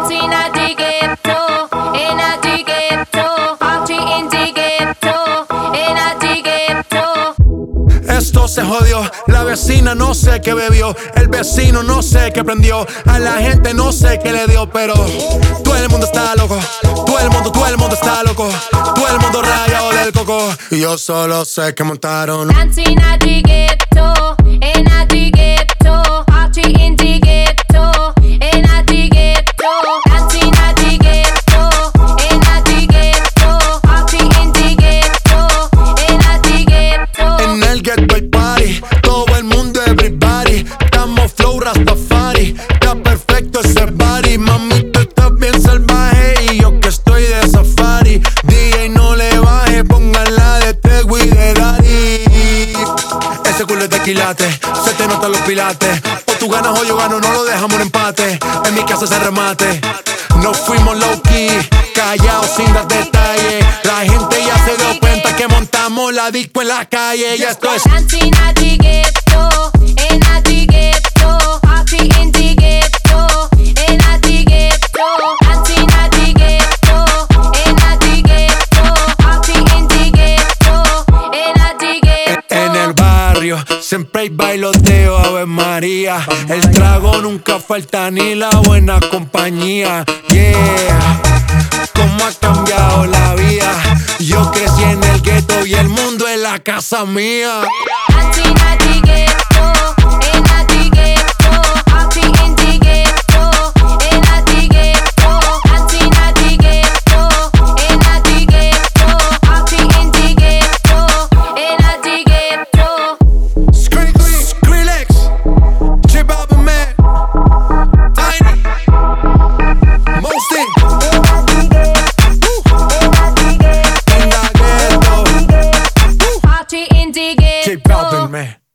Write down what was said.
dancing at the ghetto, in a the ghetto, party in the ghetto, in a the ghetto. Esto se jodió, la vecina no sé qué bebió, el vecino no sé qué prendió, a la gente no sé qué le dio, pero todo el mundo está loco, todo el mundo está loco, todo el mundo rayado del coco, y yo solo sé que montaron. Dancing at the ghetto, in a the ghetto, party in the ghetto, in a the ghetto, dancing at the ghetto, in a the ghetto, party in the ghetto, in a the ghetto. En el ghetto hay party, todo el mundo everybody, estamos flow Rastafari, está perfecto ese body, mami tú estás bien salvaje y yo que estoy de safari, DJ no le baje, póngala de Tego y de Daddy. Ese culo es de quilate, se te notan los pilates, o tú ganas o yo gano, no lo dejamos en empate, en mi casa se remate. Nos fuimos low key, callados sin dar detalles, la gente ya se dio cuenta que montamos la disco en la calle, ya esto es. Dancing at the ghetto, in a the ghetto, party in the ghetto, in a the ghetto, dancing at the ghetto, in a the ghetto, party in the ghetto, in a the ghetto. En el barrio siempre hay bailoteo, Ave María. El trago nunca falta ni la buena compañía. Yeah, cómo ha cambiado la vida. Yo crecí en el gueto y el mundo es la casa mía. Dancing at the ghetto, in a the ghetto, party in the ghetto, in a the ghetto, dancing at the ghetto, in a the ghetto, party in the ghetto, in a the ghetto. Skrillex, J Balvin, man, Tiny, Mosty, Party in the J ghetto. Balvin, man.